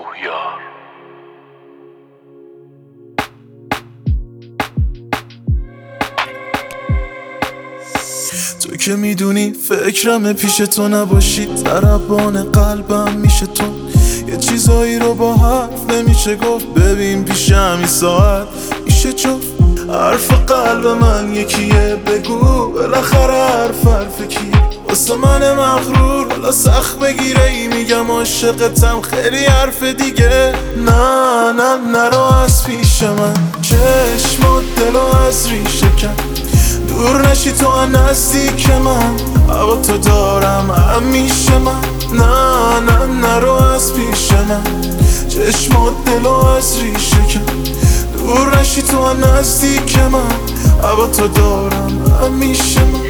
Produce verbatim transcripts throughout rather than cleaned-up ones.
روحیار. تو که میدونی فکرم پیش تو نباشی، ضربان قلبم میشه تو. یه چیزایی رو با حرف نمیشه گفت، ببین پیش همین ساعت میشه جفت. حرف قلب من یکیه، بگو بالاخره حرف حرف کیه؟ واسه من مغرور حالا سخت بگیره ای میگم عاشقتم، خیلی حرف دیگه. نه نه نرو از پیش من، چشم و دلو از ریشه کن. دور نشی تو از نزدیک من، هوا تو دارم همیشه من. نه نه نرو از پیش من، چشم و دلو از ریشه کن. دور نشی تو از نزدیک من، هوا تو دارم همیشه من.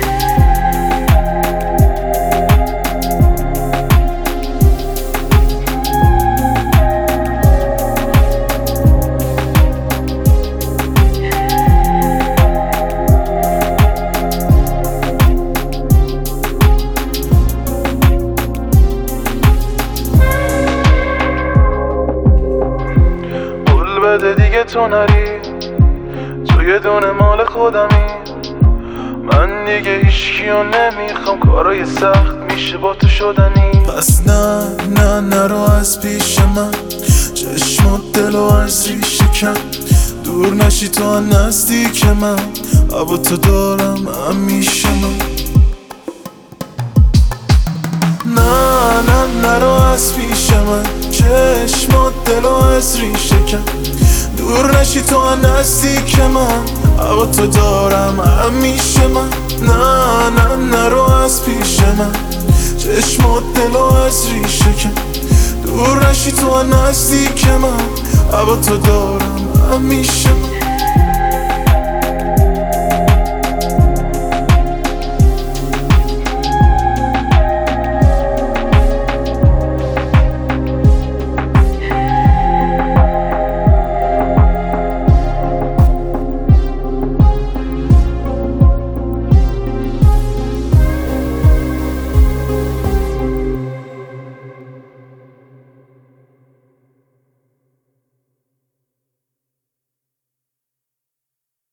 بده دیگه تو نری، تو یه دونه مال خودمی. من دیگه هیچکیو نمیخوام، کارای سخت میشه با تو شدنی. پس نه نه نرو از پیش من، چشم و دلو از ریشه کن. دور نشی تو از نزدیک من، هوا تو دارم همیشه من. نه نه نرو از پیش من، چشم و دلو از ریشه کن. دور نشی تو از نزدیک من، هوا تو دارم همیشه من. نه نه نرو از پیش من، چشم و دلو از ریشه کن. دور نشی تو از نزدیک من، هوا تو دارم همیشه من.